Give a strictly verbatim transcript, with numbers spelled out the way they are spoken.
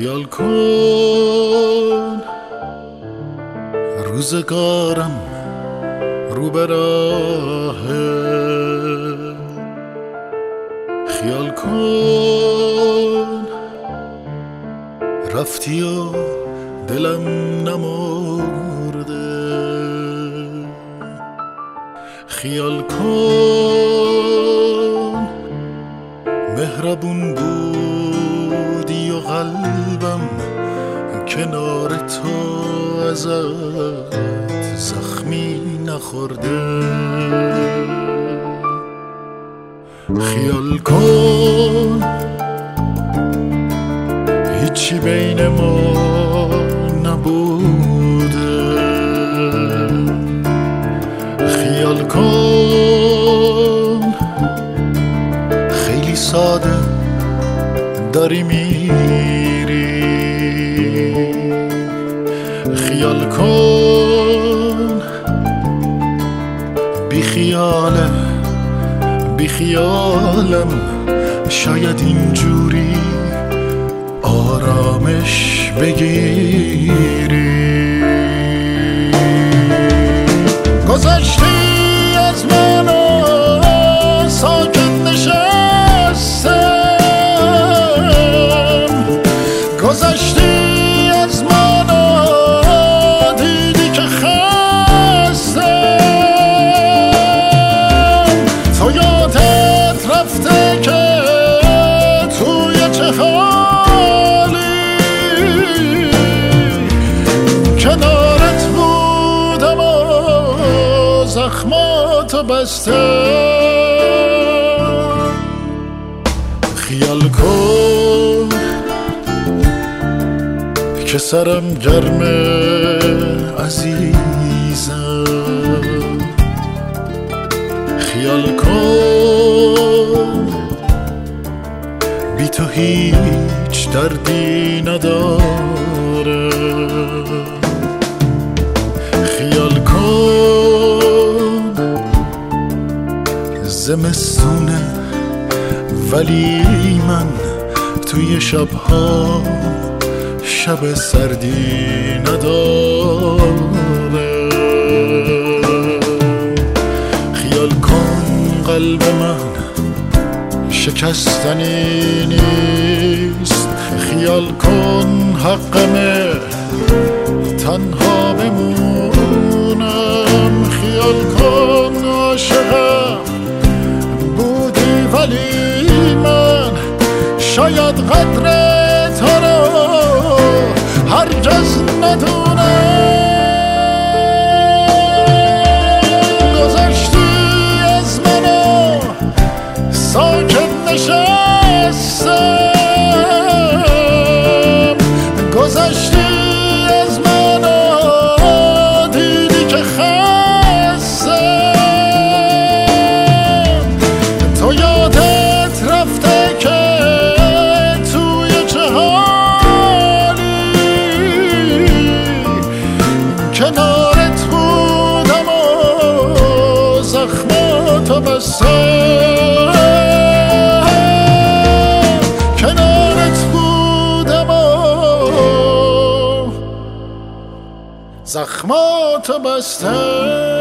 خیال کن روزگارم رو به راهه، خیال کن رفتی و دلم نمرده، خیال کن مهربون بودی و قلبم کنار تو ازت زخمی نخورده، خیال کن هیچی بین ما نبوده، خیال کن خیلی ساده داری میری، خیال کن بی خیاله بی خیالم شاید اینجوری آرامش بگیری، گذشتی از من و ساکت نشستم، گذشتی از من و دیدی که خستم، تو یادت رفته که توی چه حالی کنارت بودم و زخماتو بستم، خیال کن که سرم گرمه عزیزم، خیال کن بی تو هیچ دردی نداره، خیال کن زمستونه ولی من توی شبها شب سردی نداره، خیال کن قلب من شکستنی نیست، خیال کن حقمه تنها بمونم، خیال کن عاشقم بودی ولی من شاید قدر تو رو هرگز ندونم، گذشتی از منو ساکت نشستم، گذشتی از منو دیدی که خستم، تو یادت رفته که توی چه حالی کنارت بودم و زخماتو بستم، کنارت بودم و زخماتو بستم.